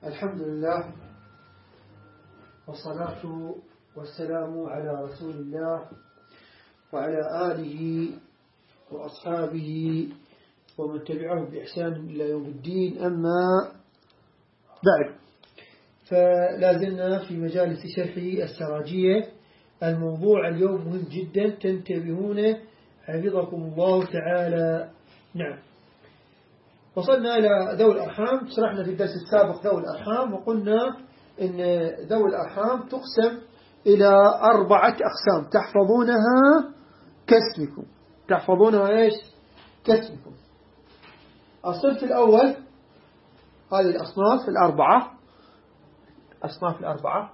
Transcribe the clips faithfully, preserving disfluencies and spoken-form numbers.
الحمد لله والصلاة والسلام على رسول الله وعلى آله وأصحابه ومن تبعه بإحسان إلى يوم الدين. أما بعد، فلازلنا في مجالس شرح السراجية. الموضوع اليوم مهم جدا، تنتبهون حفظكم الله تعالى. نعم، وصلنا إلى ذوي الأرحام. شرحنا في الدرس السابق ذوي الأرحام، وقلنا إن ذوي الأرحام تقسم إلى أربعة أقسام تحفظونها كاسمكم. تحفظونها إيش؟ كاسمكم. الصنف الأول، هذه الأصناف الأربعة، أصناف الأربعة.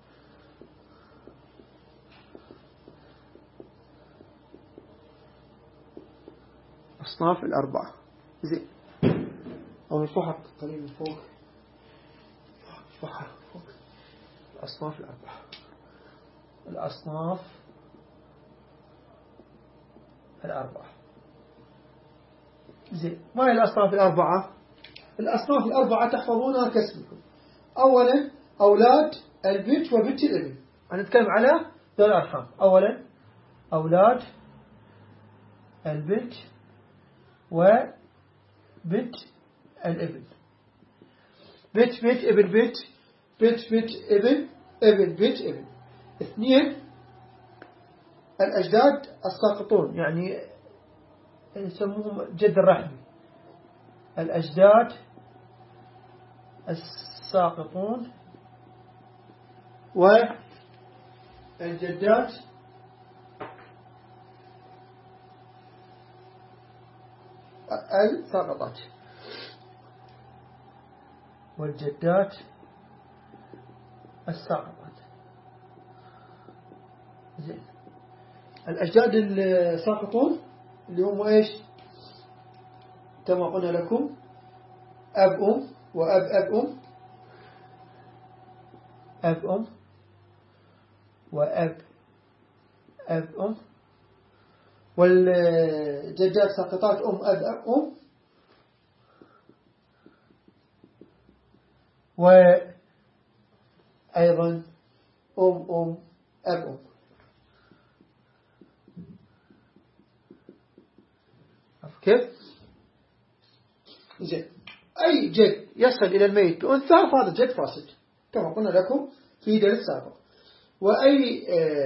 أصناف الأربعة زين، أو نرفعها قليل من فوق، نرفعها فوق. الأصناف الأربعة، الأصناف الأربعة زين. ما هي الأصناف الأربعة؟ الأصناف الأربعة تحفظونها كاسمكم. أولا أولاد البنت وبنت الابن. هنتكلم على ذوي الأرحام. أولا أولاد البنت وبنت الابن. بنت بنت ابن بنت، بنت بنت ابن ابن بنت ابن. اثنين الأجداد الساقطون، يعني يسموهم جد الرحمي. الأجداد الساقطون والجدات الساقطات والجدات الساقطات زين. الأجداد الساقطون اللي هم إيش؟ كما قلنا لكم، أب أم وأب أب أم، أب أم وأب أب أم. والجدات ساقطات أم أب أب أم، وأيضا أم أم أب أم. كيف؟ زين. أي جد يصل إلى الميت بأنثى فهذا جد فاسد كما قلنا لكم في درس سابق. وأي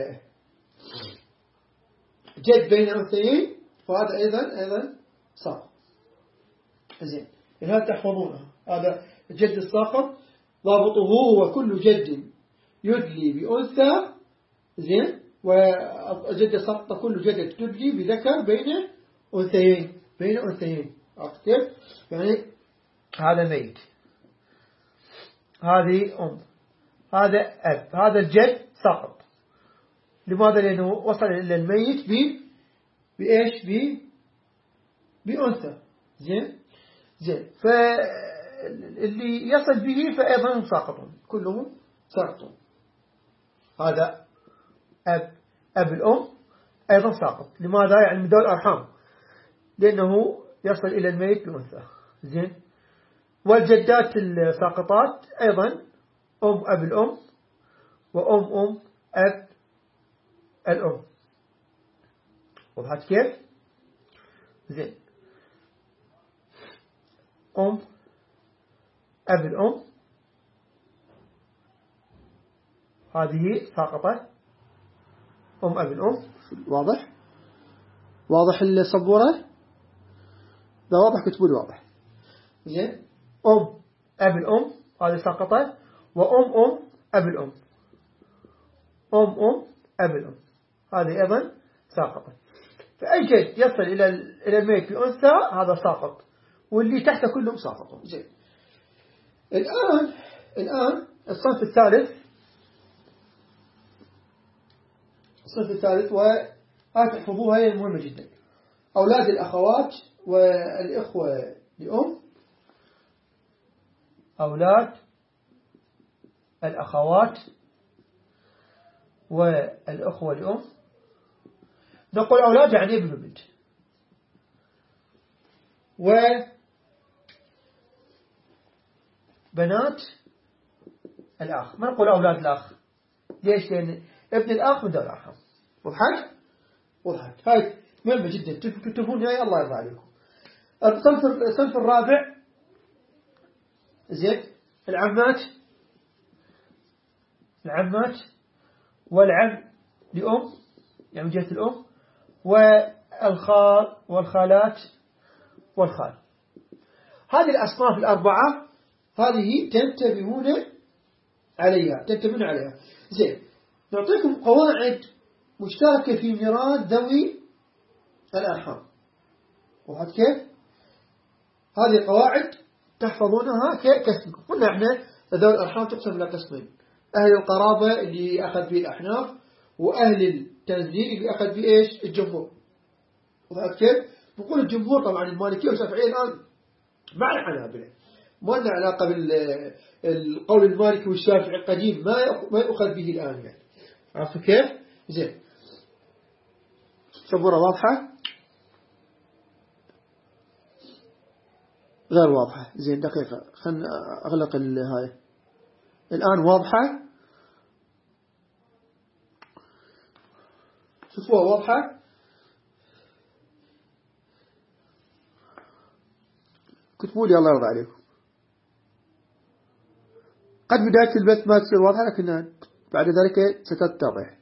جد بين أنثيين فهذا أيضا أيضا ساقط. زين، لهذا تحفظونها. هذا الجد الساقط ضابطه هو كل جد يدلي بأنثى. زين. والجد الساقط كل جد تدلي بذكر بين أنثيين، بين أنثيين. أكتب يعني هذا ميت، هذه أم، هذا أب، هذا الجد ساقط. لماذا؟ لأنه وصل إلى الميت ب بإيش؟ ب بأنثى. زين زين. فاللي يصل به فأيضا ساقطون، كلهم ساقطون. هذا أب أب الأم أيضا ساقط. لماذا؟ يعني من ذوي الأرحام، لأنه يصل إلى الميت بأنثى. زين. والجدات الساقطات أيضا أم أب الأم وأم أم أب الأم. وضحت كيف؟ زين. أم أب الأم هذه ساقطة، أم أب الأم. واضح؟ واضح السبورة؟ لا واضح كتبوا لي واضح. زين. أم أب الأم هذه ساقطة، وأم أم أب الأم، أم أم أب الأم هذه أيضا ساقطة. فأي جد يصل إلى إلى الميت بأنثى هذا ساقط، واللي تحته كلهم ساقطون. زين. الآن الآن الصنف الثالث، الصنف الثالث وهذه تحفظوها، هي مهمة جدا. أولاد الأخوات والإخوة لأم. أولاد الأخوات والأخوة لأم. نقول أولاد يعني ابن وبنت، وبنات الأخ، ما نقول أولاد الأخ. ليش؟ لأن ابن الأخ من ذوي الأرحام. وضحت؟ وضحت. هاي مهمة جدا تكتبون هاي، الله يرضى عليكم. الصنف الصنف الرابع زين العمات، العمات والعم لأم يعني من جهة الأم، والخال والخالات والخال. هذه الأصناف الأربعة هذه تنتبهون عليها تنتبهون عليها زين. نعطيكم قواعد مشتركة في ميراث ذوي الأرحام. وهذا كيف؟ هذه قواعد تحفظونها كقسم. قلنا احنا ذوي الأرحام تقسم إلى قسمين: أهل القرابة اللي أخذ به الأحناف، وأهل التنزيل اللي أخذ به إيش؟ الجمهور. وهذا كيف؟ نقول الجمهور طبعا المالكية والشافعية الآن مع الحنابلة، ما لنا علاقة بالقول المالكي والشافعي القديم، ما ما يؤخذ به الآن يعني. عرفتوا كيف؟ زين. صورة واضحة؟ غير واضحة. زين دقيقة خلنا أغلق هاي. الآن واضحة؟ شوفوها واضحة؟ كتبوا لي الله يرضى عليكم. قد بداية البث ما تصير واضحة، لكن بعد ذلك ستتضح.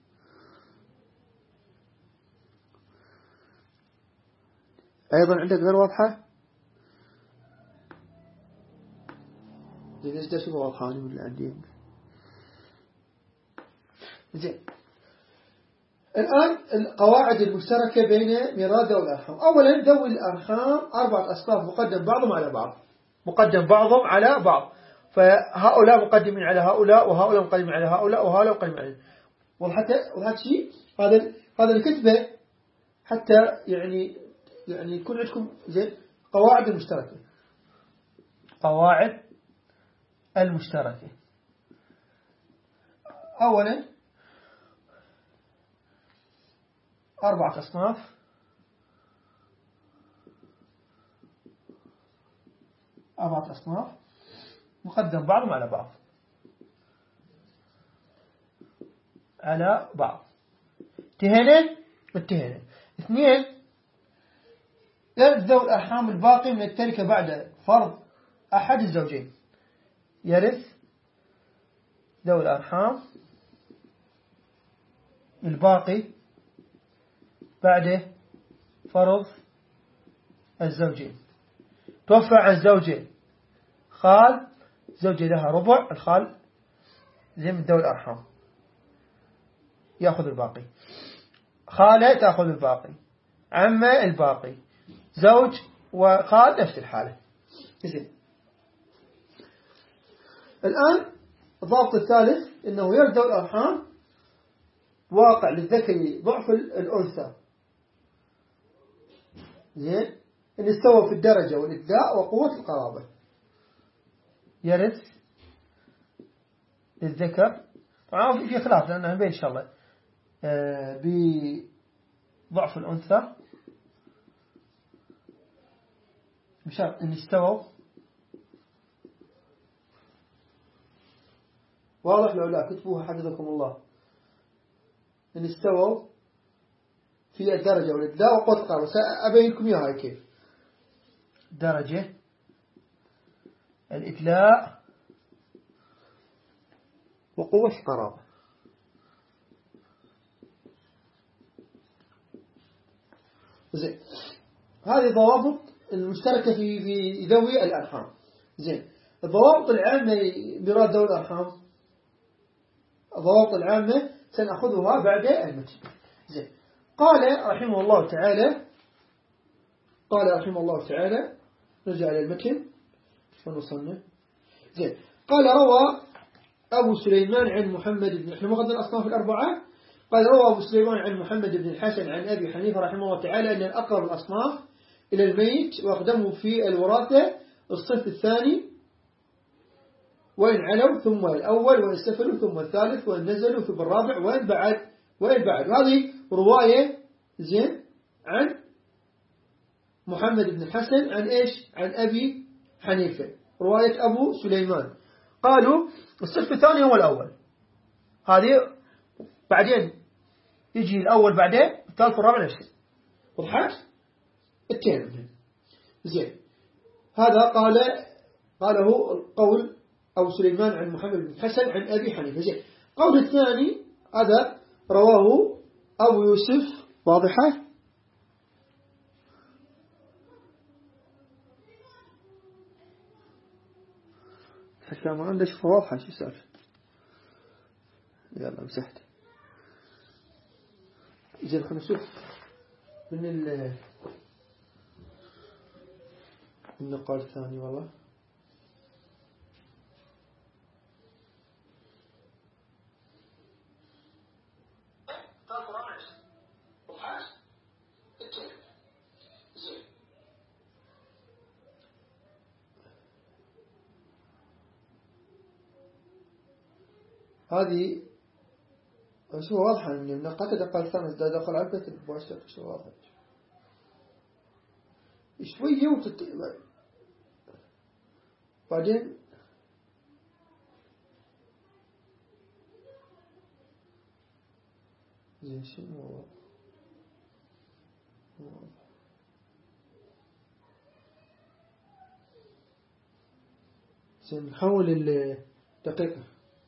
أيضا عندك غير واضحة؟ زين ليش ده شوفوا واضحة من اللي عندي. زين. الآن القواعد المشتركة بين ميراث ذوي الأرحام. أولا ذوي الأرحام أربعة أصناف مقدم بعضهم على بعض، مقدم بعضهم على بعض. فهؤلاء مقدمين على هؤلاء، وهؤلاء مقدمين على هؤلاء، وهؤلاء مقدمين على. وحتى وهذا الشيء هذا هذا الكتبة حتى يعني يعني يكون عندكم زين قواعد المشتركة. قواعد المشتركة. أولا أربعة أصناف أربعة أصناف مقدم بعضهم على بعض على بعض. انتهينا انتهينا. اثنين يرث ذوي الأرحام الباقي من التركة بعد فرض أحد الزوجين. يرث ذوي الأرحام الباقي بعد فرض الزوجين. توفى عن زوجين، خال زوجة لها ربع، الخال زي من ذوي الأرحام يأخذ الباقي، خالة تأخذ الباقي، عمة الباقي، زوج وخال نفس الحالة. زين. الآن الضابط الثالث إنه يرث ذوي الأرحام واقع للذكر ضعف الأنثى. زين. إن استوى في الدرجة والإداء وقوة القرابة. يرث للذكر طبعا في خلاف لأنه بين إن شاء الله بضعف الأنثى بشرط إن استووا. واضح لو لا كتبوها حفظكم الله. إن استووا في الدرجة والإداء وقوة القرابة. سأبين لكم إياها كيف. درجة الإدلاء وقوة القرابة. زين. هذه ضوابط المشتركة في في ذوي الأرحام. زين. الضوابط العامة لميراث ذوي الأرحام، الضوابط العامة سنأخذها بعد المتن. زين. قال رحمه الله تعالى قال رحمه الله تعالى نرجع إلى المتن شلون وصلنا. زين. قال روى أبو سليمان عن محمد بن احنا مقدم الأصناف الأربعة. قال روى أبو سليمان عن محمد بن الحسن عن أبي حنيفة رحمه الله تعالى أن الأقرب الأصناف إلى الميت وأقدمه في الوراثة الصف الثاني، وإن علوا ثم الأول، وإن سفلوا ثم الثالث، وإن نزلوا ثم الرابع، وإن بعد وإن بعد. هذه رواية زين عن محمد بن الحسن عن إيش؟ عن أبي حنيفة، رواية أبو سليمان. قالوا الصف الثاني هو الأول، هذه بعدين يجي الأول بعدين الثالث والرابع نفسه. وضحت التين زين. هذا قال قاله القول أو سليمان عن محمد بن حسن عن أبي حنيفة. زين. قول الثاني هذا رواه أبو يوسف. واضحة؟ حتى ما عنده شوفه واضحة شو السالفة. يلا مسحت. زين خلينا نشوف من ال النقاط الثاني. والله هذه شو واضحة إن النقاط دقة الثانية إذا دخل على البيت المباشر شو واضح شوية وتت... بعدين زين شنو واضح زين نحول الدقيقة.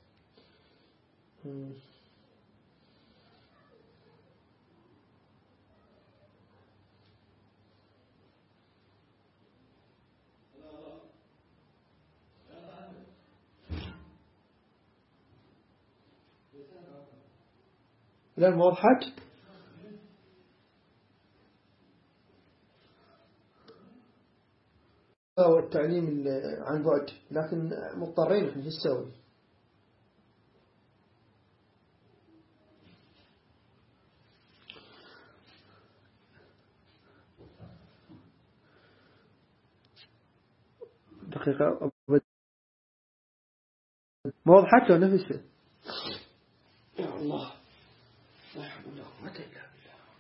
لا ما وضحت. هو التعليم عن بعد، لكن مضطرين احنا نسوي. دقيقة ما وضحت له نفسه. يا الله لا حول ولا قوة إلا بالله.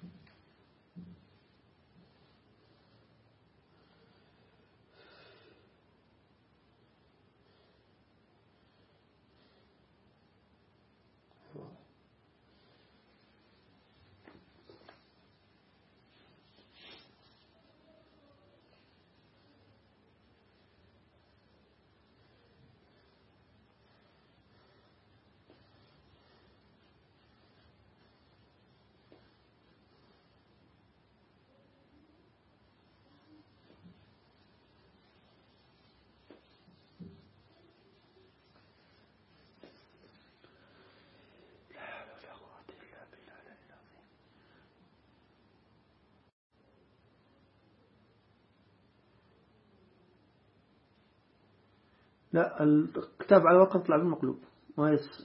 لا الكتاب على ورقة طلع بالمقلوب ما يس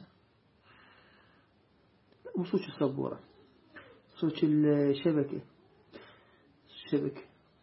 مو صوت السبورة، صوت الشبكة الشبكة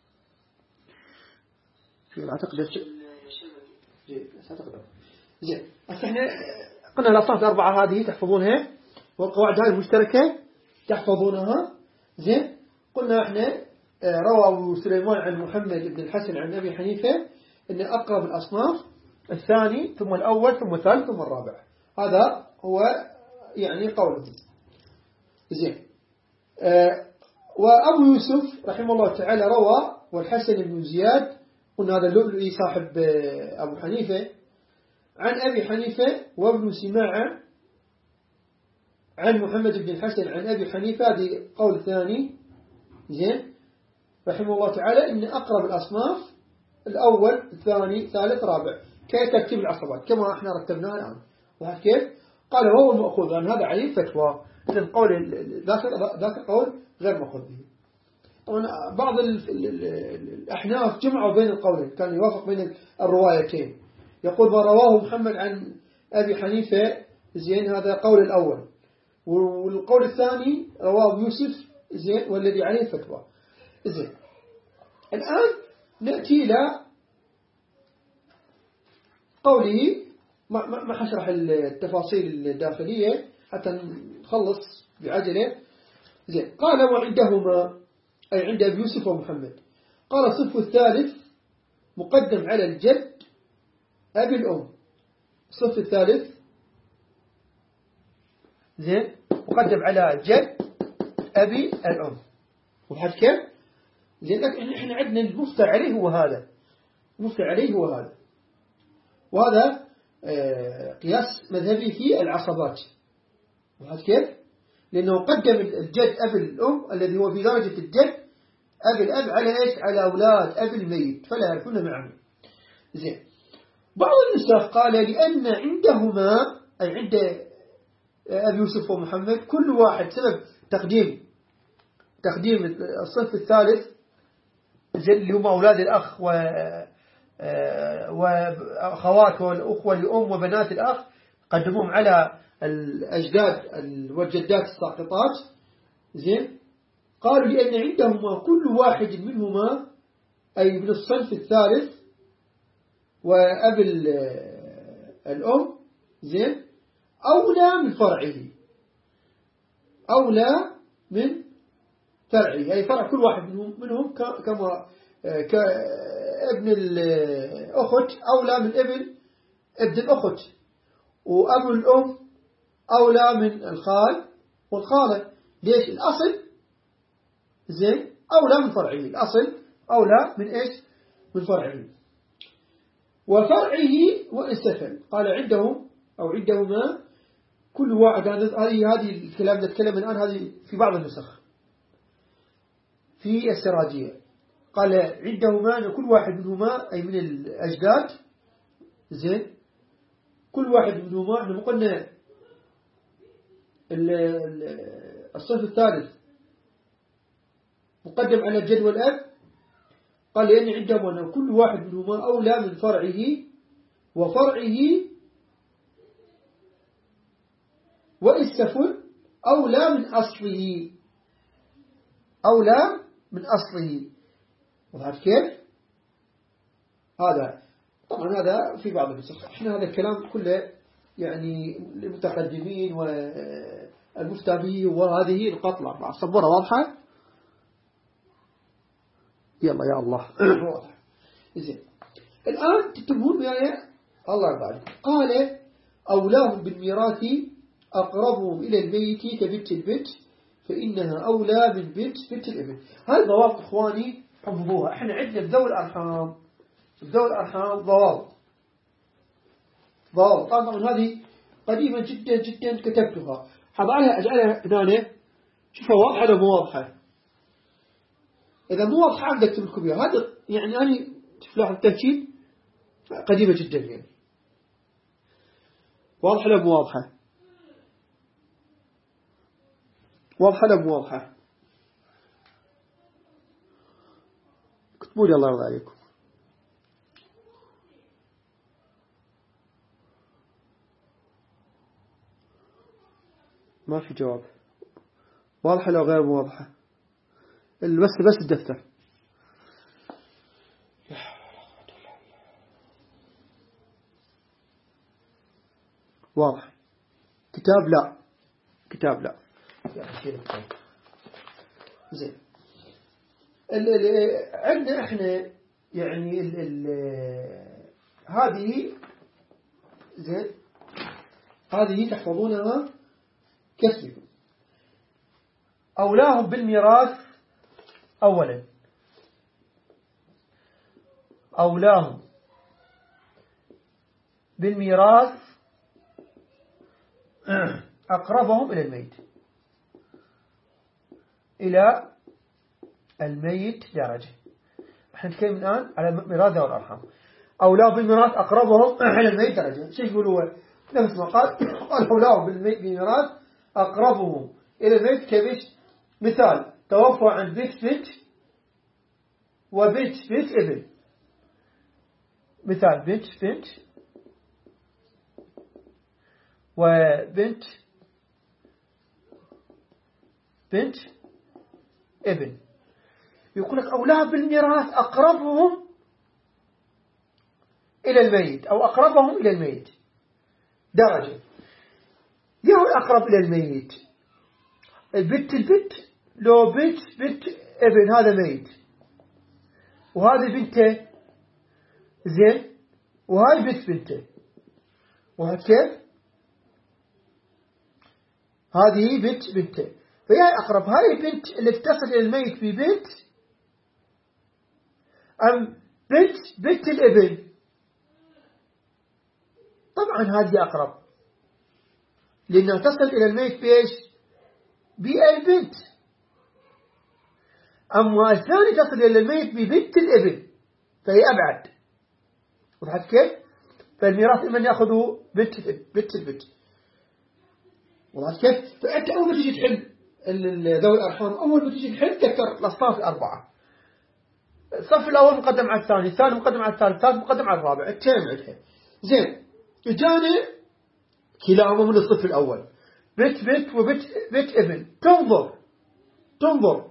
أعتقد زين أعتقد زين. احنا قلنا الأصناف الأربعة هذه تحفظونها، والقواعد هذه المشتركة تحفظونها. زين. قلنا احنا روى أبو سليمان عن محمد بن الحسن عن أبي حنيفة أن أقرب الأصناف الثاني ثم الأول ثم الثالث ثم الرابع. هذا هو يعني قوله. زين. أه وأبو يوسف رحمه الله تعالى روى والحسن بن زياد، قلنا هذا اللؤلؤي صاحب أبو حنيفة، عن أبي حنيفة وابن سماعة عن محمد بن الحسن عن أبي حنيفة. هذه قول ثاني. زين. رحمه الله تعالى إن أقرب الأصناف الأول الثاني ثالث رابع كترتيب العصبات كما احنا رتبناها الآن. وهذا كيف قال هو المأخوذ لأن هذا عليه فتوى. إذن قول ذاك ذاك قول غير مأخوذ به. طبعا بعض الأحناف جمعوا بين القولين، كان يوافق بين الروايتين. يقول ما رواه محمد عن أبي حنيفة زين هذا قول الأول، والقول الثاني رواه يوسف زين والذي عليه فتوى. زين. الآن نأتي إلى قوله، ما ما حشرح التفاصيل الداخلية حتى نخلص بعجلة. زين. قال وعندهما أي عند أبي يوسف ومحمد قال الصف الثالث مقدم على الجد أبي الأم. الصف الثالث زين مقدم على جد أبي الأم. وبحث كيف زين لكن إحنا عندنا المفتى عليه هو هذا، المفتى عليه هو هذا، وهذا آه قياس مذهبي في العصبات. وبحث كيف لأنه قدم الجد أبي الأم الذي هو في درجة الجد أبي الأب على إيش؟ على أولاد أبي الميت فلا يعرفون معه. زين بعض النسخ قال لأن عندهما أي عند أبي يوسف ومحمد كل واحد سبب تقديم تقديم الصف الثالث زين اللي هم أولاد الأخ و وأخوات والأخوة لأم وبنات الأخ قدموهم على الأجداد والجدات الساقطات. زين قالوا لأن عندهما كل واحد منهما أي من الصنف الثالث وأبي الأم زين أولى من فرعه، أولى من فرعه أي فرع كل واحد منهم منهم كما كابن الأخت أولى من ابن ابن الأخت، وأبو الأم أولى من الخال والخالة. ليش؟ الأصل زين أولى من فرعه، الأصل أولى من إيش؟ من فرعه. وفرعه وإن سفل قال عندهم أو عندهما كل واحد. هذه هذه الكلام نتكلم الآن هذه في بعض النسخ في السراجية قال عندهما كل واحد منهما أي من الأجداد زين كل واحد منهما احنا قلنا الصف الثالث مقدم على الجد والأب. قال لأن عندهما كل واحد منهما أولى من فرعه، وفرعه وإستفل أولى من أصله، أولى من أصله. وهذا كيف؟ هذا طبعا هذا في بعض النسخ. احنا هذا الكلام كله يعني للمتقدمين والمفتى به، وهذه القطلة مع الصبورة واضحة. يلا يا الله واضح. زين الآن تتبعون وياي الله يرضى عليكم. قال أولاهم بالميراث أقربهم إلى الميت كبنت البنت فإنها أولى من بنت بنت الابن. هذه ضوابط إخواني حفظوها. احنا عندنا بذوي الأرحام بذوي الأرحام ضوابط ضوابط طبعا هذه قديمة جدا جدا كتبتها. حضعلها أجعلها هنا شوفها واضحة ولا مو واضحة؟ إذا مو واضحة عندك تكتب لكم إياها. هذا يعني أنا تلاحظ التأكيد قديمة جدا يعني. واضحة ولا مو واضحة؟ واضحة ولا مو واضحة؟ كتبوا لي الله يرضى عليكم. ما في جواب. واضحة ولا غير واضحة؟ بس بس الدفتر. واضح. كتاب لا كتاب لا زين. عندنا احنا يعني ال ال هذه زين هذه تحفظونها كسبكم. أولاهم بالميراث أولا أولاهم بالميراث أقربهم إلى الميت إلى الميت درجة. احنا نتكلم الآن على ميراث ذوي الأرحام. أولاهم بالميراث أقربهم إلى الميت درجة. شو يقولوا؟ نفس ما قال قال أولاهم بالميراث أقربهم إلى الميت كبش. مثال توفى عن بنت بنت وبنت بنت ابن. مثال بنت بنت وبنت بنت ابن. يقول لك أولاد بالميراث أقربهم إلى الميت أو أقربهم إلى الميت درجة. يهو الأقرب إلى الميت البنت البنت لو بنت بنت ابن هذا ميت وهذه بنته زين وهذه بنت بنته واحد كيف؟ هذه بنت بنتين، فهي أقرب. هذه البنت اللي تتصل إلى الميت ببنت أم بنت بنت الابن؟ طبعا هذه أقرب، لأنها تصل إلى الميت بإيش؟ بالبنت. أما الثاني تصل إلى الميت ببنت الابن، فهي أبعد. وضحت كيف؟ فالميراث من يأخذه بنت الابن بنت البنت. وضحت كيف؟ فأنت أول ما تيجي تحل ذوي الأرحام، أول ما تيجي تحل تذكر الأصناف الأربعة. الصف الأول مقدم على الثاني، الثاني مقدم على الثالث، الثالث مقدم على الرابع، التين عندها. زين، إجاني كلاهما من الصف الأول، بنت بنت وبنت بنت ابن. تنظر تنظر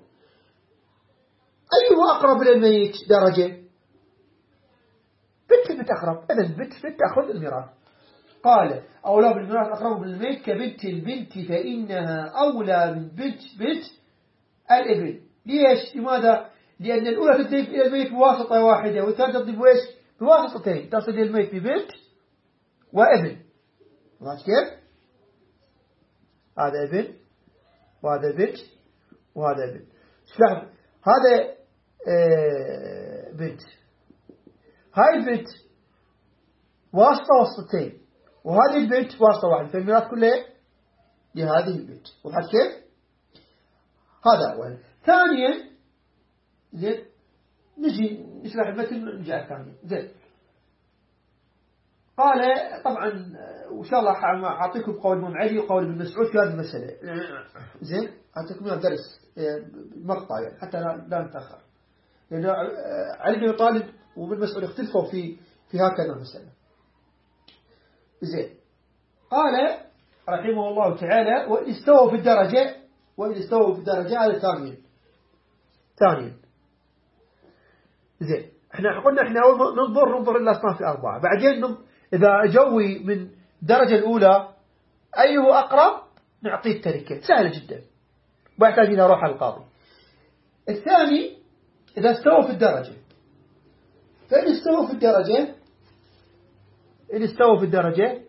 أيهما أقرب للميت درجة؟ بنت بنت أقرب، إذن بنت بنت تأخذ الميراث. قال أولى بالميراث أقرب بالميت كبنت البنت فإنها أولى من بنت بنت الابن. ليش؟ لماذا؟ لأن الأولى تضيف إلى الميت بواسطة واحدة، والثانية تضيف بويش بواسطتين، تصل إلى الميت ببنت وابن. واضح كيف؟ هذا ابن وهذا بنت وهذا ابن. شوف هذا آه بنت، هاي البنت واسطة واسطتين، وهذه البنت واسطة واحدة، فالميراث كله لهذه البنت. واضح كيف؟ هذا أولا. ثانيا زين، نجي نشرح المتن نرجع الثاني. زين، قال طبعا وإن شاء الله أعطيكم قول الإمام علي وقول ابن مسعود في هذه المسألة. زين، أعطيكم درس مقطع يعني حتى لا نتأخر، لأن علي بن طالب وابن مسعود اختلفوا في في هكذا المسألة. زين، قال رحمه الله تعالى: وإن استووا في الدرجة، وإن استووا في الدرجة هذا ثانيا. ثانيا زين، احنا قلنا احنا أول ننظر ننظر إلى الأصناف الأربعة، بعدين إذا جوي من الدرجة الأولى أيه أقرب نعطيه التركة، سهلة جدا، ما يحتاج إلى روح القاضي. الثاني إذا استووا في الدرجة، فإن استووا في الدرجة إن استووا في الدرجة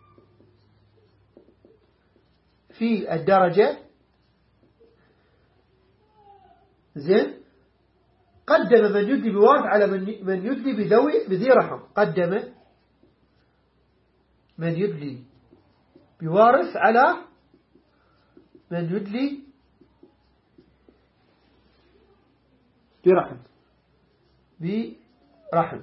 في الدرجة زين، قدم من يدلي بوارث على من من يدلي بذوي بذي رحم. قدم من يدلي بوارث على من يدلي برحم برحم.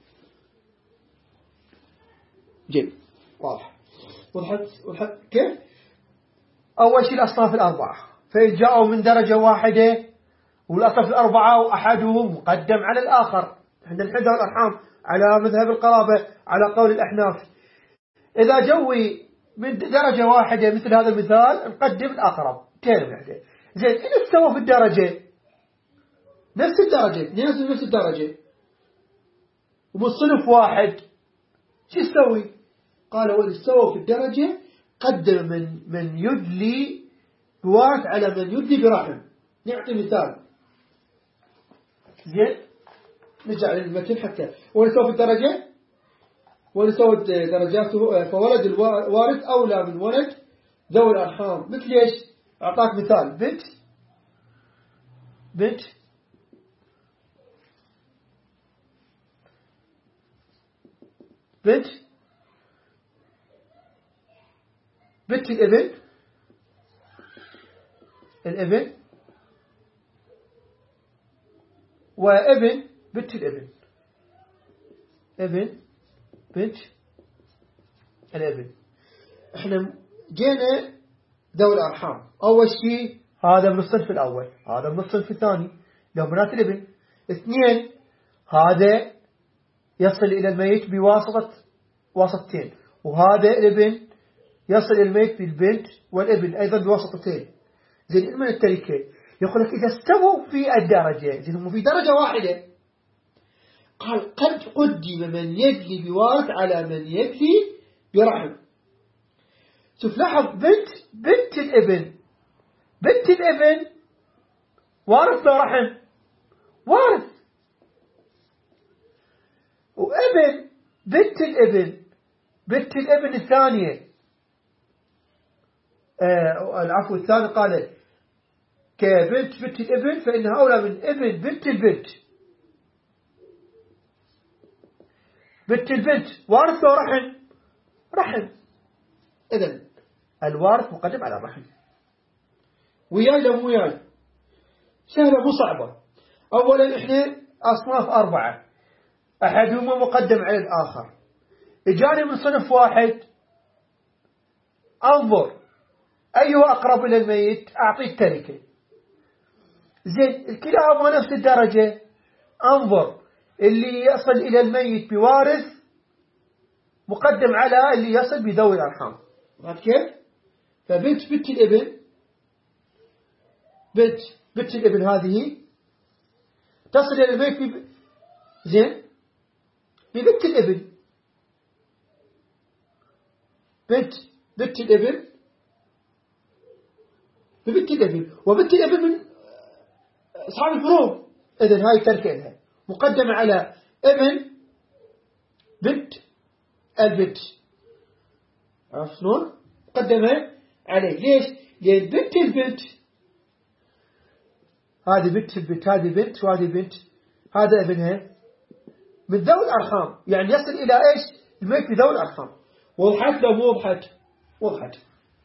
جيد، واضح. وضحت وضحت كيف؟ أول شيء الأصناف الأربعة، فإن جاءوا من درجة واحدة والأصناف الأربعة وأحدهم مقدم على الآخر، عند الحدة والأرحام على مذهب القرابة على قول الأحناف. إذا جوي من درجة واحدة مثل هذا المثال نقدم الأقرب كلمة واحدة. زين، إن استوى في الدرجة نفس الدرجة، نفس نفس الدرجة ومن صنف واحد، شو يستوي؟ قال: وإن استوى في الدرجة قدم من من يدلي بوارث على من يدلي برحم. نعطي مثال. زين، نرجع للمتن حتى. وإن استوى في الدرجة وإن استوت درجاته فولد الوارث أولى من ولد ذوي الأرحام. مثل إيش؟ أعطاك مثال: بنت بنت بنت بنت الابن الابن وابن بنت الابن ابن بنت الابن. احنا جينا ذوي الأرحام، أول شيء هذا من الصنف الأول، هذا من الصنف الثاني لو بنات الابن. اثنين، هذا يصل إلى الميت بواسطة واسطتين، وهذا الابن يصل إلى الميت بالبنت والابن أيضا بواسطتين. زين، من التركة يقول لك إذا استووا في الدرجة، زين هم في درجة واحدة، قال: قد قدم من يدلي بوارث على من يدلي برحم. شوف لاحظ، بنت بنت الابن بنت الابن وارث برحم، وارث. وابن بنت الابن بنت الابن الثانية آه العفو الثاني قال كبنت بنت الابن فإنها أولى من ابن بنت البنت. بنت البنت وارث ورحم رحم، إذن الوارث مقدم على الرحم. وياي لو مو وياي سهلة مو صعبة. أولا إحنا أصناف أربعة أحدهما مقدم على الآخر. إجاني من صنف واحد أنظر أيها أقرب إلى الميت أعطيه التركة. زين الكلاهما نفس الدرجة، أنظر اللي يصل إلى الميت بوارث مقدم على اللي يصل بذوي الأرحام. عرفت كيف؟ فبنت بنت الابن بنت بنت الابن هذه تصل إلى الميت ب... زين ببنت الابن بنت بنت الابن ببنت الابن وبنت الابن من أصحاب الفروض. إذن هاي تركة لها مقدمة على ابن بنت البنت. عرفت شلون؟ مقدمة عليه. ليش؟ لأن بنت البنت هذه بنت البنت هذه بنت وهذه بنت هذا ابنها من ذوي الأرحام، يعني يصل إلى إيش؟ الميت بذوي الأرحام. وضحت لو مو وضحت؟ وضحت.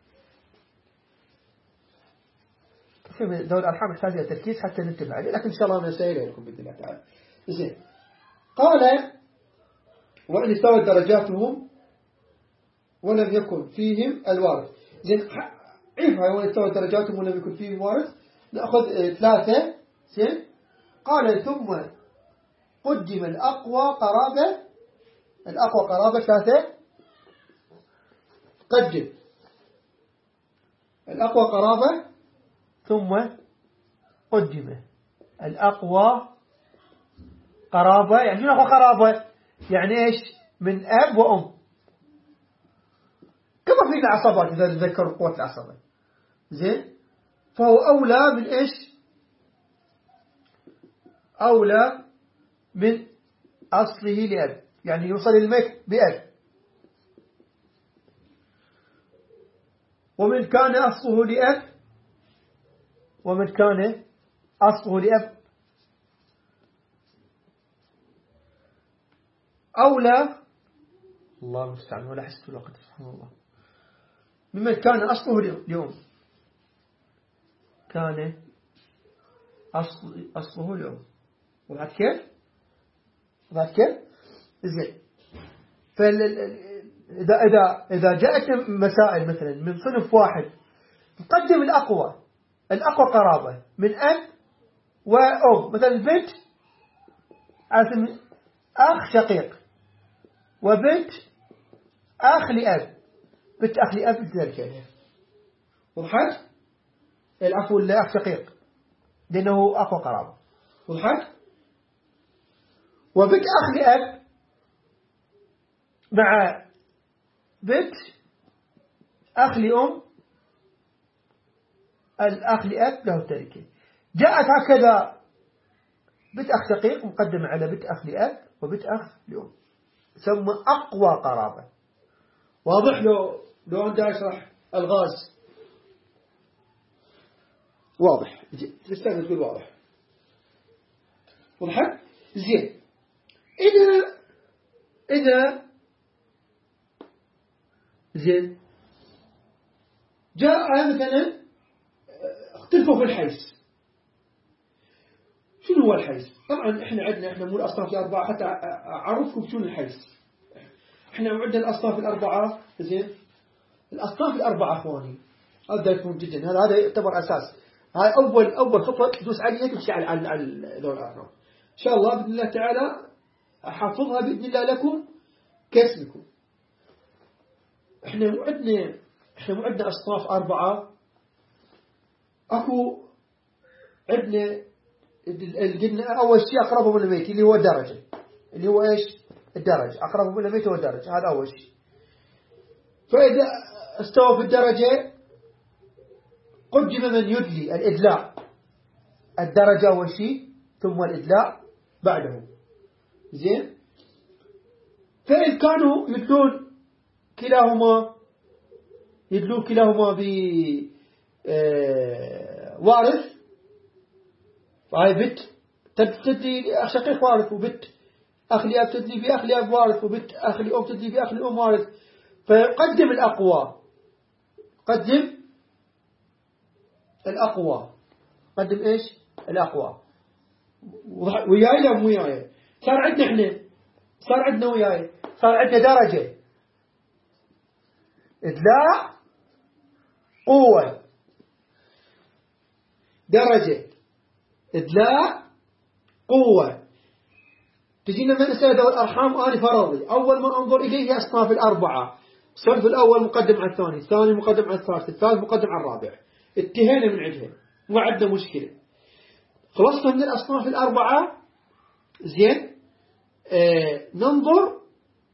ذوي الأرحام يحتاج إلى تركيز حتى ننتبه عليه، لكن إن شاء الله نسأله لكم بإذن الله تعالى. زين قال وإن استوت درجاتهم ولم يكن فيهم الوارث. زين عيفها وإن استوت درجاتهم ولم يكن فيهم وارث. نأخذ ثلاثة. زين قال ثم قدم الأقوى قرابة. الأقوى قرابة ثلاثة قدم الأقوى قرابة ثم قدم الأقوى قرابة. يعني من أقوى قرابة؟ يعني إيش؟ من أب وأم. كما في العصبات إذا تذكروا قوة العصبة. زين فهو أولى من إيش؟ أولى من أصله لأب، يعني يوصل الميت بأب. ومن كان أصله لأب ومن كان أصله لأب أولى. الله المستعان ولا حسيت الوقت سبحان الله. ممن كان أصله لأم كان أصل أصله لأم. وبعد كيف؟ وبعد كيف؟ زين فإذا إذا إذا جاءت مسائل مثلا من صنف واحد نقدم الأقوى الأقوى قرابة من أب وأم. مثلا البنت على أخ شقيق وبنت أخ لأب. بنت أخ لأب ذلك يعني وضحت؟ العفو لأخ شقيق لأنه أقوى قرابة. وضحت؟ وبنت أخ لأب مع بنت أخ لأم. الأخ لأب له التركة. جاءت هكذا بنت أخ شقيق مقدمة على بنت أخ لأب وبنت أخ لأم، ثم أقوى قرابة. واضح؟ لو لو أنت أشرح الغاز واضح تستخدم تقول واضح. وضحت؟ زين إذا إذا زين جاء مثلا اختلفوا في الحيز. شنو هو الحيز؟ طبعا احنا عندنا احنا مو الأصناف الأربعة حتى أعرفكم شنو الحيز. احنا عندنا الأصناف الأربعة. زين الأصناف الأربعة أخواني هذا يكون جدا هذا هذا يعتبر أساس. هاي أول أول خطوة تدوس عليها تمشي على على على ذول الأربعة. إن شاء الله بإذن الله تعالى أحافظها بإذن الله لكم كاسمكم. احنا مو عندنا احنا مو عندنا أصناف أربعة. أكو عندنا قلنا أول شيء أقربه من الميت اللي هو الدرجة اللي هو إيش الدرجة أقربه من الميت هو الدرجة. هذا أول شيء. فإذا استوى في الدرجة قدم من يدلي الإدلاء. الدرجة أول شيء ثم الإدلاء بعده. زين فإن كانوا يدلون كلاهما يدلو كلاهما ب وارث، فهاي بنت تدلي أخ شقيق وارث، وبنت أخ لأب تدلي بأخ لأب وارث، وبنت أخ لأم تدلي بأخ لأم وارث. فقدم الأقوى، قدم الأقوى، قدم إيش الأقوى. وياي لا مو وياي، صار عندنا إحنا، صار عندنا وياي، صار عندنا درجة إدلاء قوة، درجة إدلاء قوة. تجينا من مسألة ذوي الأرحام أنا فرضي، أول ما أنظر إليه أصناف الأربعة، الصنف الأول مقدم على الثاني، الثاني مقدم على الثالث، الثالث مقدم على الرابع، اتهينا من عندها ما عندنا مشكلة. خلصنا من الأصناف الأربعة زين، آه ننظر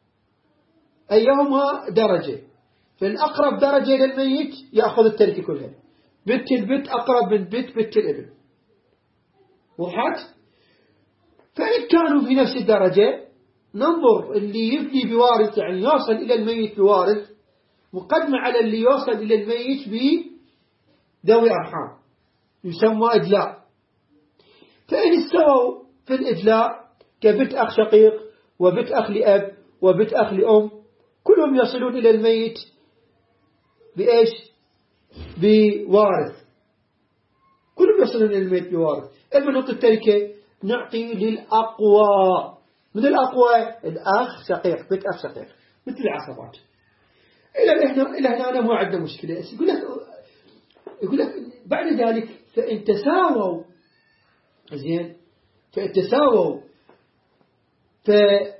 أيهما درجة، فالأقرب درجة للميت يأخذ التركة كلها، بنت البنت أقرب من بنت بنت الابن، وضحت؟ فإن كانوا في نفس الدرجة ننظر اللي يبني بوارث، يعني يوصل إلى الميت بوارث، مقدمة على اللي يوصل إلى الميت بذوي أرحام، يسمى إدلاء. فإن استووا في الإدلاء كبنت أخ شقيق وبنت أخ لأب وبنت أخ لأم، كلهم يصلون إلى الميت بإيش؟ بوارث، كلهم يصلون إلى الميت بوارث. إما نعطي التركة نعطي للأقوى، من الأقوى الأخ شقيق، بنت أخ شقيق مثل العصبات. إلى هنا إلى هنا ما عندنا مشكلة. يقول لك يقول لك بعد ذلك فإن تساووا زين، فإن تساووا فأكو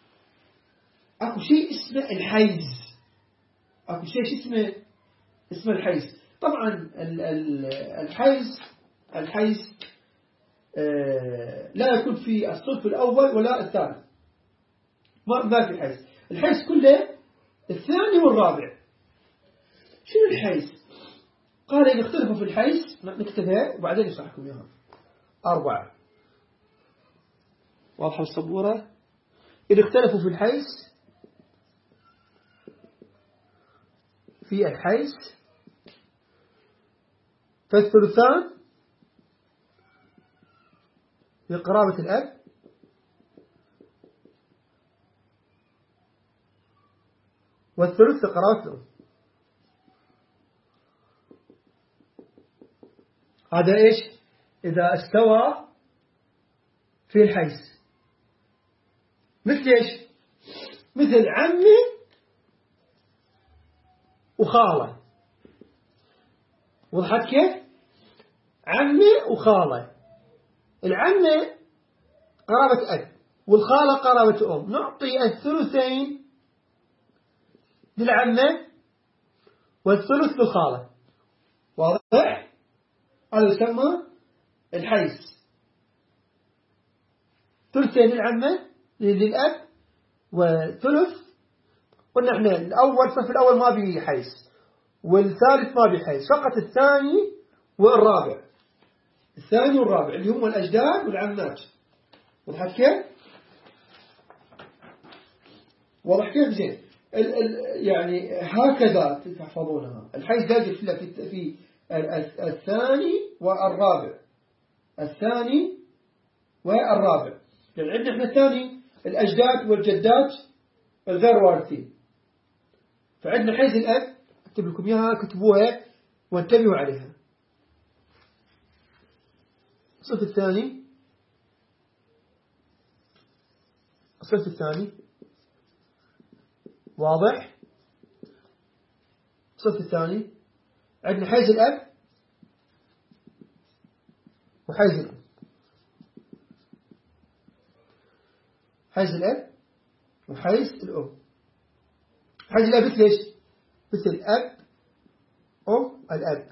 شيء اسمه الحيز، أكو شيء اسمه اسمه الحيز. طبعا الحيز الحيز لا يكون في الصنف الأول ولا الثاني، ما ما في حيز. الحيز كله الثاني والرابع. شنو الحيز؟ قال إن اختلفوا في الحيز، نكتبها وبعدين نشرحكم إياها. أربعة، واضحة السبورة؟ إن اختلفوا في الحيز، في الحيز فالثلثان لقرابة الأب، والثلث لقرابة الأم. هذا إيش؟ إذا استوى في الحيز. مثل إيش؟ مثل عمي وخالة، وضحت كيف؟ عمي وخالة، العمة قرابة أب والخالة قرابة أم، نعطي الثلثين للعمة والثلث للخالة. واضح؟ هذا يسمى الحيز. ثلثين للعمة للأب وثلث. قلنا احنا الأول صف الأول ما به حيز، والثالث ما به حيز، فقط الثاني والرابع، الثاني والرابع اللي هم الأجداد والعمات. وضحت كيف؟ واضح كيف؟ زين. ال ال يعني هكذا تحفظونها. الحيز باقي في في الثاني والرابع، الثاني والرابع. يعني عندنا احنا الثاني الأجداد والجدات الغير وارثين، فعندنا حيز الأب، أكتب لكم إياها كتبوها وانتبهوا عليها. الصف الثاني، الصف الثاني واضح؟ الصف الثاني عندنا حيز الأب وحيز الأم. حيز الأب وحيز الأم. حيز الأب مثل إيش؟ مثل الأب أم الأب،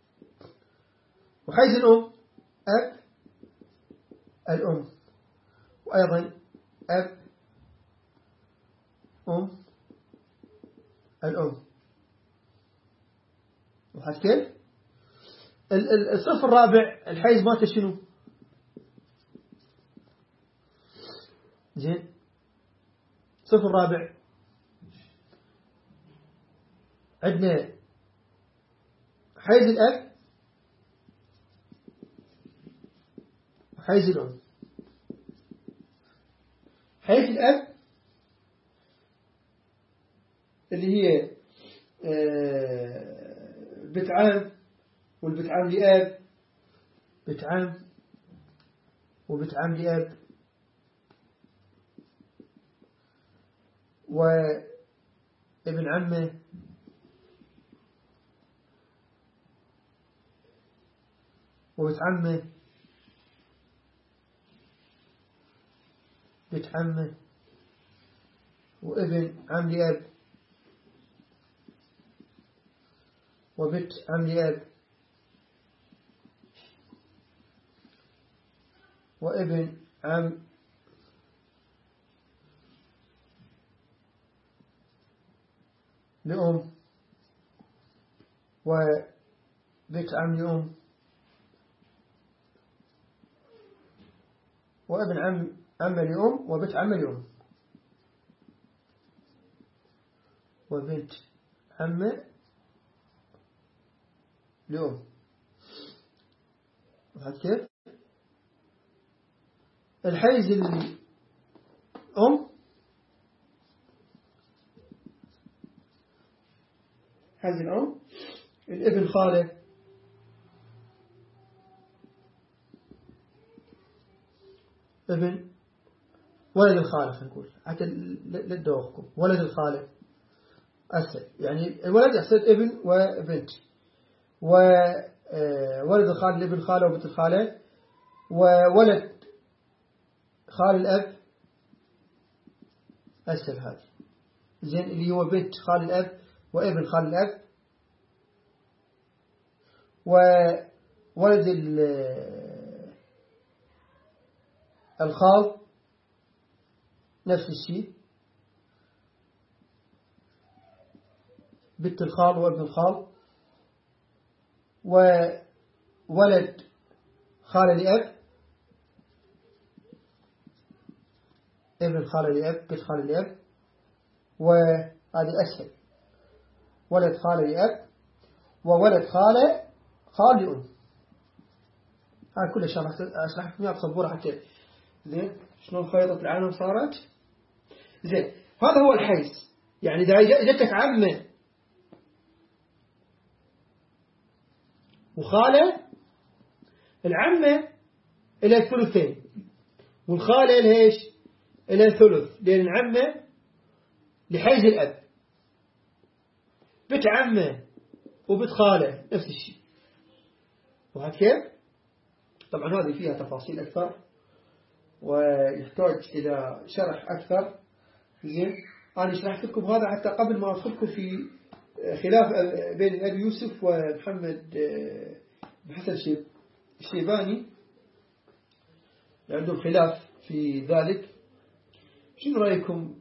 وحيز الأم أب الأم، وأيضا أب أم الأم. وضحت كيف؟ الصف الرابع الحيز مالته شنو؟ زين، الصف الرابع عندنا حيز الأب وحيز الأم. حيز الأب اللي هي بنت عم والبنت عم لأب، بنت عم وبنت عم لأب، وابن عمه وبنت عمه، بنت عمه وابن عم لأب وبنت عم لأب وابن عم لأم وبنت عم لأم وابن عم عم لأم وبنت عم لأم وبنت عم لأم. هذا كيف؟ الحيز الأم حيز الأم الابن خاله ابن ولد الخالة، خلينا نقول حتى لا تدوخكم، ولد الخالة أسهل، يعني الولد يحصل ابن وبنت، وولد الخالة لابن خالة وبنت الخالة، وولد خال الأب أسهل هذه زين اللي هو بنت خال الأب وابن خال الأب، وولد الخال نفس الشيء، بنت الخال وابن الخال، وولد خال لأب ابن خال لأب بنت خال لأب، وهذه أسهل ولد خال لأب وولد خال خال لأم. هاي كلها أشرح لكم إياها بصبورة حتى زين شلون خريطة العالم صارت. زين هذا هو الحيز، يعني إذا جتك عمه وخالة، العمة إلى ثلثين والخالة إلى إيش إلى ثلث، لأن العمة لحيز الأب، بنت عمه وبنت خالة نفس الشيء. وهذا كيف؟ طبعا هذه فيها تفاصيل أكثر ويحتاج إلى شرح أكثر. زين أنا شرحت لكم هذا حتى قبل ما أدخلكم في خلاف بين أبي يوسف ومحمد بن حسن الشيباني، عندهم خلاف في ذلك. شنو رأيكم؟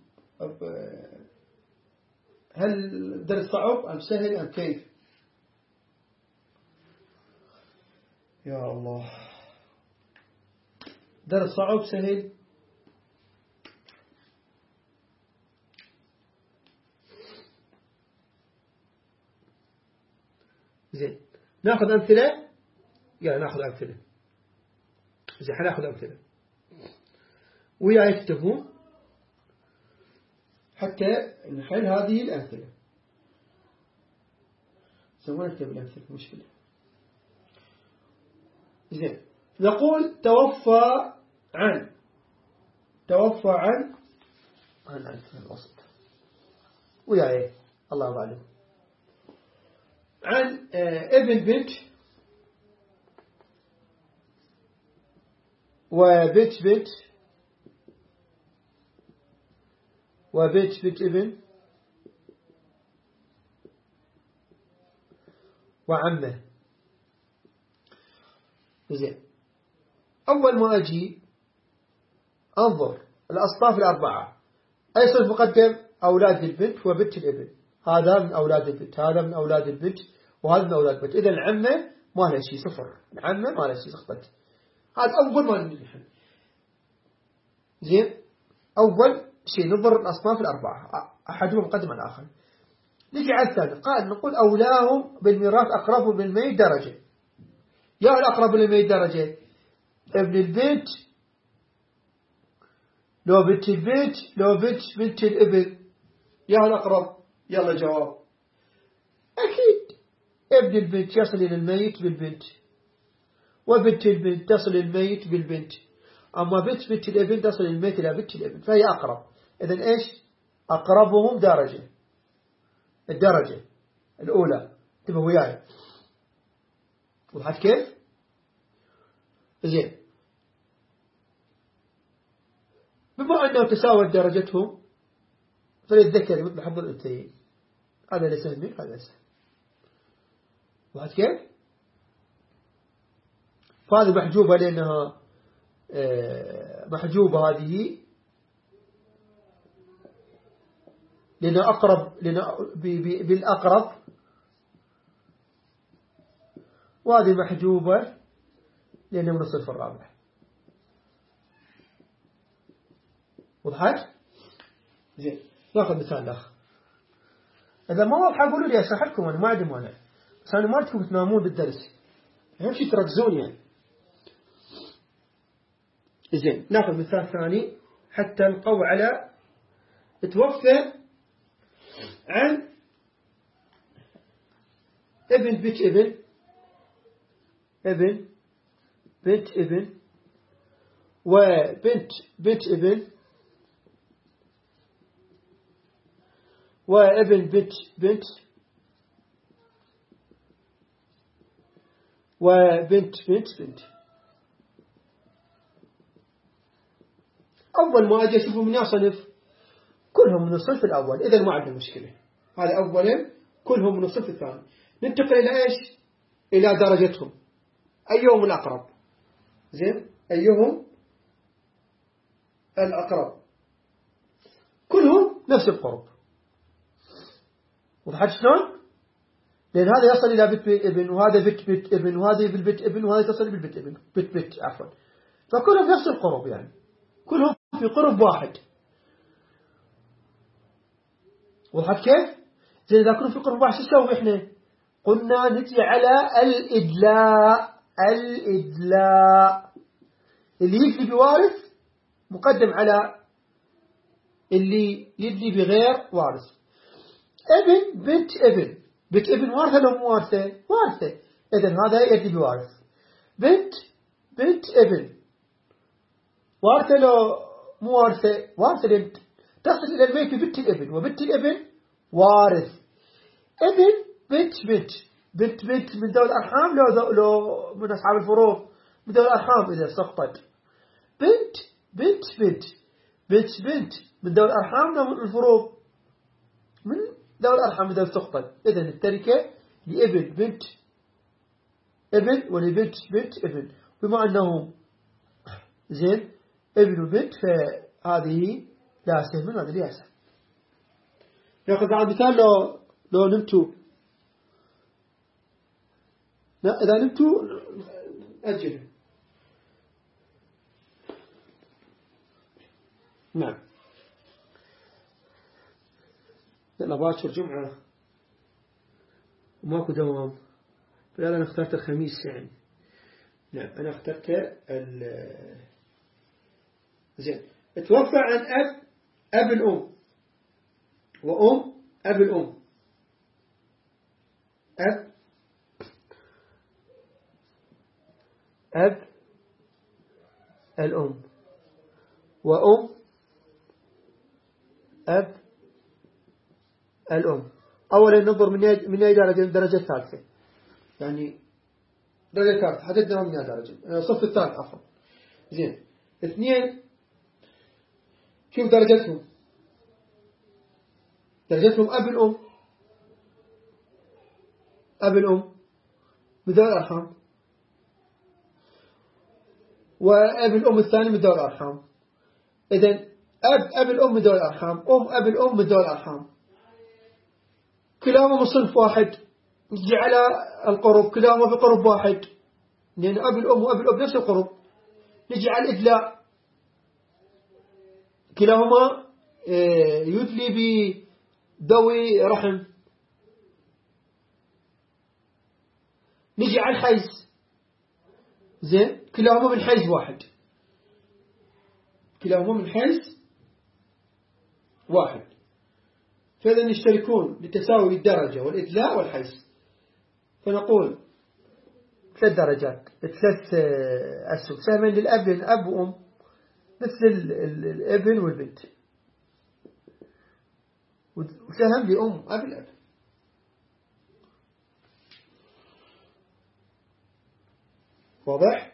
هل درس صعب أم سهل أم كيف؟ يا الله، درس صعب سهل؟ زين ناخذ أمثلة، يعني ناخذ أمثلة. زين حناخذ أمثلة ويا يكتبون حتى نحل هذه الأمثلة. سوينا نكتب الأمثلة مشكلة. زين نقول توفى عن توفى عن عن عن الوسط ويا إيه الله يرضى عليهم، عن ابن بنت وبنت بنت وبنت بنت ابن وعمه. زين أول ما أجي أنظر الأصناف الأربعة، أي صنف مقدم؟ أولاد البنت وبنت الابن، هذا من أولاد البنت، هذا من أولاد البنت، وهذا من أولاد البنت. إذا العمة ما لها شيء، صفر، العمة ما لها شيء، سقطت. هذا أول ما نجي نحن. زين أول شيء ننظر الأصناف الأربعة، أحدهم مقدم على الآخر. نجي على الثالث، قال نقول أولاهم بالميراث أقربهم بالميت درجة. يا الأقرب للميت درجة ابن البنت لو بنت البنت لو بنت بنت الابن، يا الأقرب. يلا جواب. أكيد ابن البنت يصل إلى الميت بالبنت، وبنت البنت تصل الميت بالبنت، أما بنت بنت الابن تصل الميت إلى بنت الابن، فهي أقرب. إذن إيش أقربهم درجة، الدرجة الأولى. انتبهوا وياي، وضحت كيف؟ زين. بما أنه تساوت درجتهم فللذكر مثل حظ الأنثيين، هذا ليس منك هذا ليس. وضحت كيف؟ فهذه محجوبة لأنها محجوبة، هذه لأن أقرب لأن بالأقرب، وهذه محجوبة لأنه من الصنف الرابع. وضحت؟ زين. ناخذ مثال آخر. إذا ما واضح أقولوا لي أشرح لكم، أنا ما عندي مانع، بس أنا ما أريدكم تنامون بالدرس، أهم شيء تركزون يعني. زين. ناخذ مثال ثاني حتى نقوي على توفى عن ابن بنت ابن ابن بنت ابن وبنت بنت ابن وابن بنت بنت وبنت بنت بنت. أول ما أجي أشوفهم من صنف كلهم من الصنف الأول، إذا ما عندنا مشكلة. هذا أولا كلهم من الصنف الثاني. ننتقل إلى إيش؟ إلى درجتهم، أيهم الأقرب. زين. أيهم الأقرب، كلهم نفس القرب. وضحت شلون؟ لأن هذا يصل إلى بت ابن، وهذا بت بت ابن، وهذا بالبت ابن، وهذا تصل بالبت ابن بت بت عفوا، فكلهم نفس القرب يعني، كلهم في قرب واحد. وضحت كيف؟ زين. إذا كلهم في قرب واحد شو نسوي إحنا؟ قلنا نجي على الإدلاء. الإدلاء اللي يدلي بوارث مقدم على اللي يدلي بغير وارث. ابن بنت ابن، بنت ابن وارثة لو مو وارثة؟ وارثة، إذن هذا يدلي بوارث. بنت بنت ابن وارثة لو مو وارثة؟ وارثة، لأن تصل إلى الميت ببنت الابن، وبنت الابن وارث. ابن بنت بنت بنت بنت من ذوي الأرحام لو لو من أصحاب الفروض من ذوي الأرحام إذا سقطت. بنت بنت بنت بنت بنت من ذوي الأرحام لو من الفروض من ذوي الأرحام إذا سقطت. إذن التركة لابن بنت ابن ولبنت بنت ابن، بما أنه زين ابن وبنت فهذه لا سهم من هذا لا سهم. نأخذ على مثال لو لو نمتوا، لا إذا نمتوا أجل. نعم. لأن باكر جمعة وماكو دوام، فلا أنا اخترت الخميس يعني. نعم أنا اخترت ال زين. توفى عن أب أب الأم وأم أب الأم. أب أب الأم وأم أب الأم. أولا ننظر من أي من أي درجة؟ الدرجة الثالثة يعني، درجة الثالثة حددنا من أي درجة؟ الصف الثالث عفوا. زين. اثنين شوف درجتهم، درجتهم أب الأم أب الأم بذوي الأرحام، وأب الأم الثاني من ذوي الأرحام. إذن أب أب الأم من ذوي الأرحام، أم أب الأم من ذوي الأرحام، كلاهما من صنف واحد. نجي على القرب، كلاهما في قرب واحد، لأن أب الأم وأب الأب نفس القرب. نجي على الإدلاء، كلاهما يدلي بذوي رحم، نجي على الحيز. زين كلاهما من حيز واحد، كلاهما من حيز واحد، فإذا يشتركون لتساوي الدرجة والإدلاء والحيز. فنقول ثلاث درجات، ثلاث أسهم، سهمين للأب للأب وأم مثل الابن والبنت، وسهم لأم أب الأب. واضح؟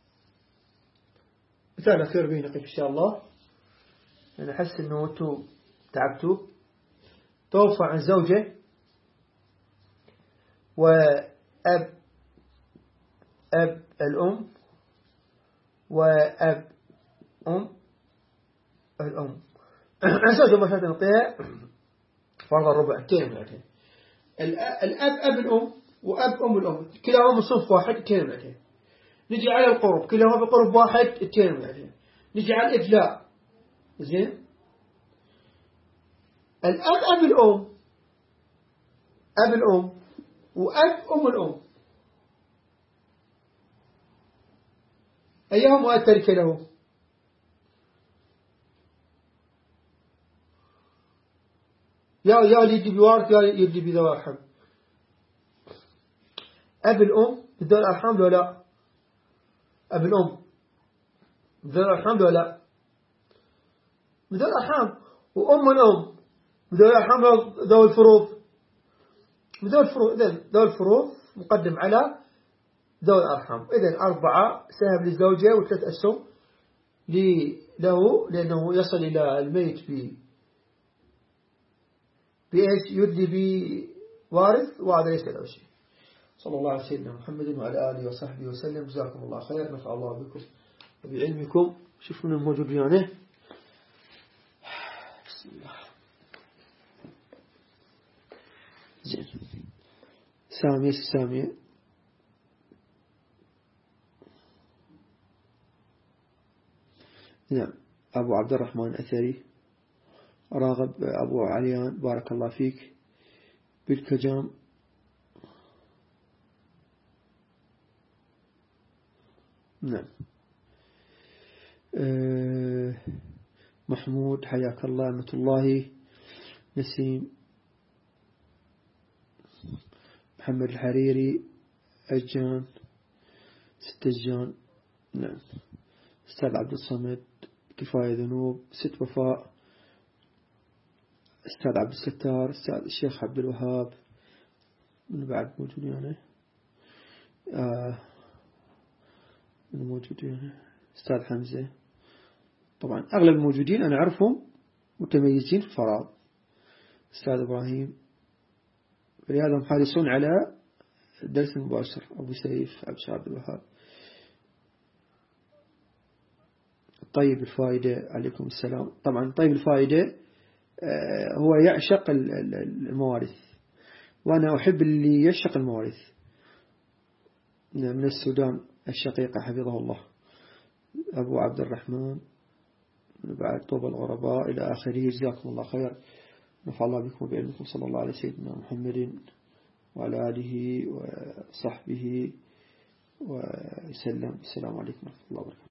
مثال أخير به نقف إن شاء الله. أنا أحس أنه أنتم تعبتوا. توفى عن زوجة وأب أب الأم وأب أم الأم. عن زوجة ما شاءت نقيها فرض الربع اثنين ومئتين. الأب أب الأم وأب أم الأم كلاهما من صنف واحد اثنين ومئتين. نجي على القرب كلاهما بقرب واحد اثنين ومئتين. نجي على الإدلاء. زين الأب أب الأم أب الأم وأب أم الأم أيهما التركة له؟ يا يا اللي يدي بوارث يا يدي بذوي الأرحام. أب الأم بذوي الأرحام ولا لا؟ أب الأم بذوي الأرحام ولا لا؟ بذوي الأرحام. وأم الأم بذوي الأرحام ذوي الفروض. بذوي الفروض. إذن ذوي الفروض مقدم على ذوي الأرحام. إذن أربعة سهم للزوجة وثلاث أسهم له لأنه يصل إلى الميت ب بإيش يدلي بوارث وهذا ليس له شيء. صلى الله على سيدنا محمد وعلى آله وصحبه وسلم. جزاكم الله خير، نفع الله بكم وبعلمكم. شوفوا من الموجود يعني. بسم الله. زين سامية سامية نعم. أبو عبد الرحمن أثري. راغب أبو عليان بارك الله فيك. بالكجام. نعم. أه محمود حياك الله. نعمة الله. نسيم. محمد الحريري. أجان ستجان. نعم. أستاذ عبد الصمد. كفاية ذنوب. ست وفاء. أستاذ عبد الستار. أستاذ الشيخ عبد الوهاب. من بعد موجود يعني آه من موجود يعني أستاذ حمزة. طبعا أغلب الموجودين أنا أعرفهم متميزين في الفراغ. أستاذ إبراهيم. فلهذا هم حارسون على الدرس المباشر. أبو سيف عبد عبد الوهاب. طيب الفائدة عليكم السلام. طبعا طيب الفائدة هو يعشق الموارث، وأنا أحب اللي يعشق الموارث. من السودان الشقيقة حفظه الله. أبو عبد الرحمن. بعد طوب الغرباء إلى آخره. جزاكم الله خير، نفع الله بكم وبعلمكم. صلى الله على سيدنا محمد وعلى آله وصحبه وسلم. السلام عليكم ورحمة الله وبركاته.